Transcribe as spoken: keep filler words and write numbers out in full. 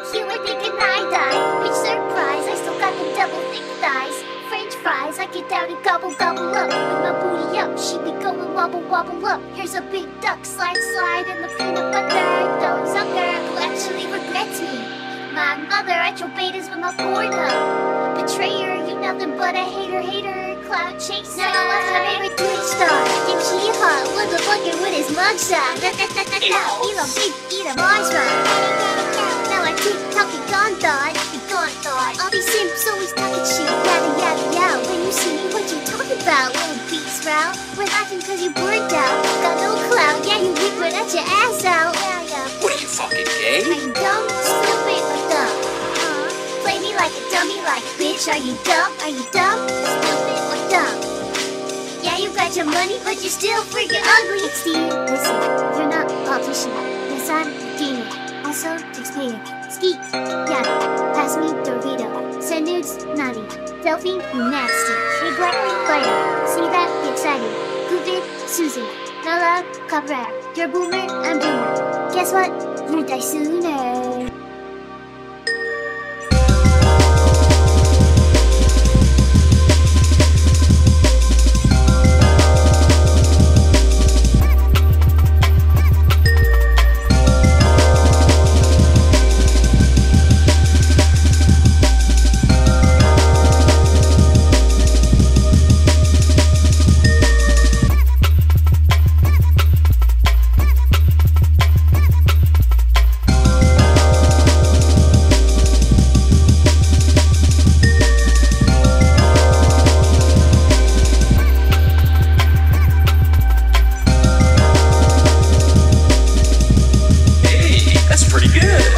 You were thinking I died. Which surprise, I still got the double thick thighs. French fries, I get down and gobble gobble up. With my booty up, she be going wobble wobble up. Here's a big duck, slide slide in the peanut butter. Those sucker who actually regrets me. My mother, I throw betas with my porno. Betrayer, you nothing but a hater hater. Cloud chaser, now watch my favorite Twitch star. Think she hot, motherfucker with his mugshot. Elon big, eat a marshmallow. Now I TikTok be gone thought, be gone thought. All these simps always talking shit, yada yada yada. When you see me, what you talking about, little beast route? We're laughing cause you burnt out. Got no clout, yeah you weak, but that's your ass out. Yeah, yeah. What are you, fucking gay? Are you dumb, stupid, or dumb? Uh, play me like a dummy, like bitch. Are you dumb? Are you dumb, stupid, or dumb? Yeah, you got your money, but you're still freaking ugly. Steve, listen, you're not a politician. Yes, I'm a gamer. Also, taxpayer. Skeet, yeah, pass me Dorito. Send nudes, naughty. Delphi, you nasty. Regret, fire. See that? Be excited. Goofy, Susan. Nala, Cabrera. You're a boomer, I'm doomer. Guess what? You die sooner. That's pretty good.